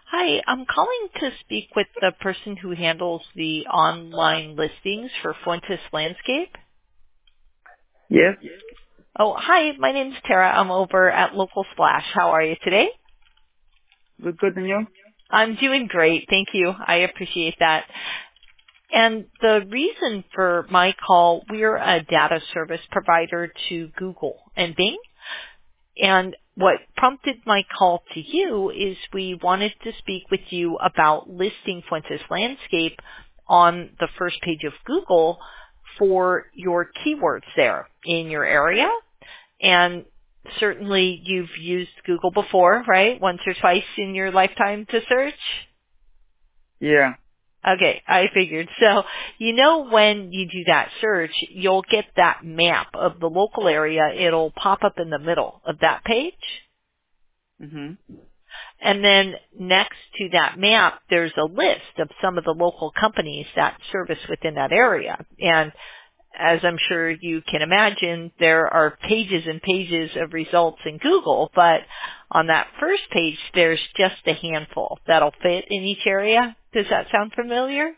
Hi, I'm calling to speak with the person who handles the online listings for Fuentes Landscape. Yes, Oh, hi, my name's Tara. I'm over at Local Splash. How are you today? good, and you? I'm doing great. Thank you. I appreciate that. And the reason for my call, we're a data service provider to Google and Bing. And what prompted my call to you is we wanted to speak with you about listing Fuentes Landscape on the first page of Google for your keywords there in your area. And certainly you've used Google before, right? Once or twice in your lifetime to search? Yeah, Okay, I figured. So, when you do that search, you'll get that map of the local area. It'll pop up in the middle of that page. mhm, And then next to that map, there's a list of some of the local companies that service within that area. And as I'm sure you can imagine, there are pages and pages of results in Google, but on that first page, there's just a handful that'll fit in each area. Does that sound familiar?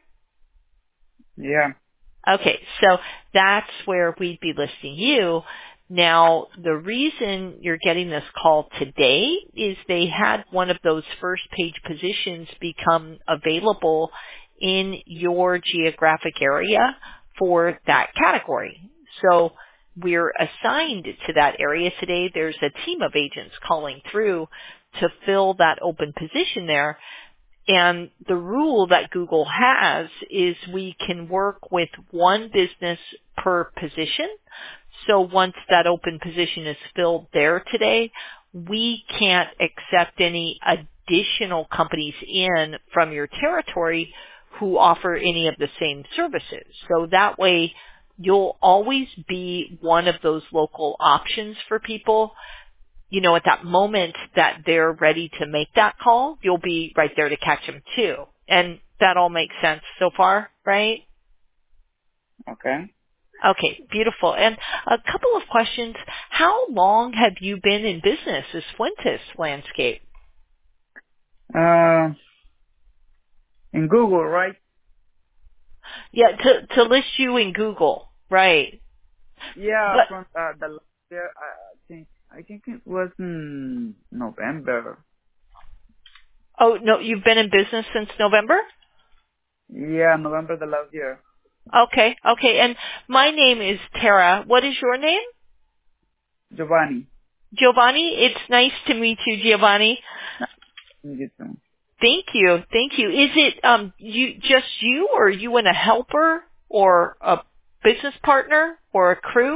yeah, Okay, so that's where we'd be listing you. Now, the reason you're getting this call today is they had one of those first page positions become available in your geographic area for that category. So we're assigned to that area today. There's a team of agents calling through to fill that open position there. And the rule that Google has is we can work with one business per position. So once that open position is filled there today, we can't accept any additional companies in from your territory who offer any of the same services. So that way you'll always be one of those local options for people. At that moment that they're ready to make that call, you'll be right there to catch them too. And that all makes sense so far, right? okay. Okay, beautiful. And a couple of questions. How long have you been in business as Fuentes Landscape? Uh, in Google, right? Yeah, to list you in Google, right. Yeah, But, from the last year, I think it was in November. oh, no, you've been in business since November? Yeah, November the last year. Okay. And my name is Tara. What is your name? Giovanni, Giovanni. It's nice to meet you, Giovanni. you too. Thank you. Is it you or you and a helper or a business partner or a crew?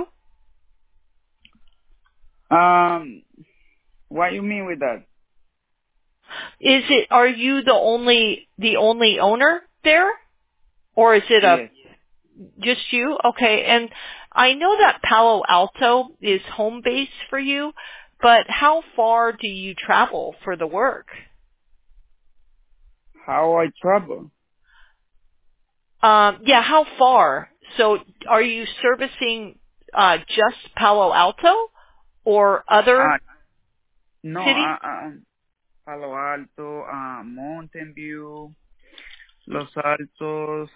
What you mean with that? Are you the only owner there? Or is it Yes. just you? Okay. And I know that Palo Alto is home base for you, but how far do you travel for the work? How I travel? Yeah, how far? So are you servicing just Palo Alto or other Uh, no, cities? Palo Alto, Mountain View, Los Altos,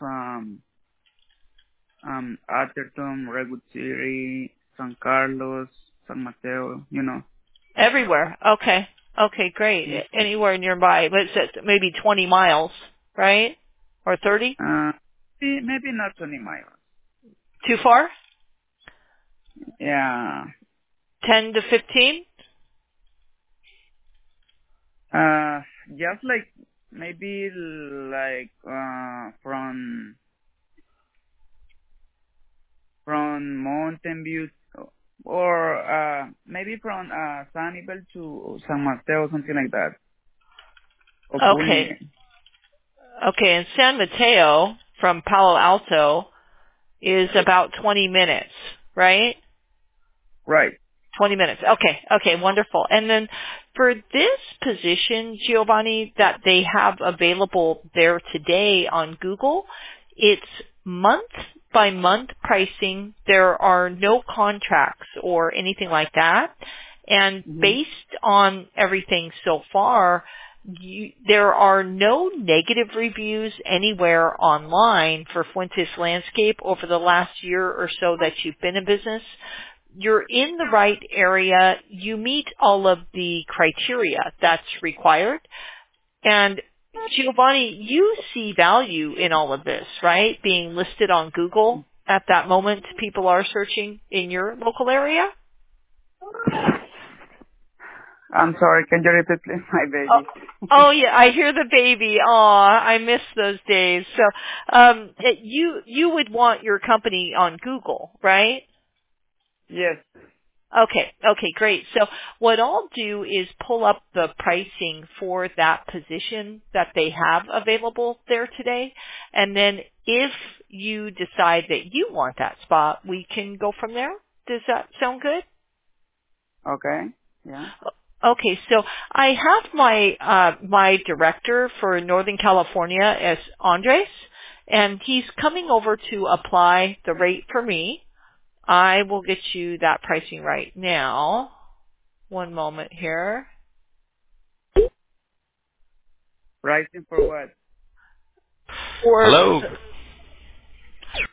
Atherton, Redwood City, San Carlos, San Mateo. Everywhere. Okay. Okay, great. Anywhere nearby. Let's say maybe 20 miles, right? Or 30? Uh, maybe not 20 miles. Too far? Yeah. 10 to 15? Just like, maybe like, from Mountain View, or, maybe from, Sunnyvale to San Mateo, something like that. Or Okay. Burlingame. Okay, and San Mateo from Palo Alto is about 20 minutes, right? Right. 20 minutes. Okay, wonderful. And then for this position, Giovanni, that they have available there today on Google, it's month by month pricing. There are no contracts or anything like that. And Hmm. based on everything so far, There are no negative reviews anywhere online for Fuentes Landscape over the last year or so that you've been in business. You're in the right area. You meet all of the criteria that's required. And Giovanni, you see value in all of this, right? Being listed on Google at that moment, people are searching in your local area. I'm sorry, can you repeat please, my baby? Oh yeah, I hear the baby. Aw, I miss those days. So, you would want your company on Google, right? Yes. Okay, great. So what I'll do is pull up the pricing for that position that they have available there today. And then if you decide that you want that spot, we can go from there. Does that sound good? Okay. Yeah. Okay, so I have my director for Northern California as Andres, and he's coming over to apply the rate for me. I will get you that pricing right now. One moment here. Pricing for what? For Hello.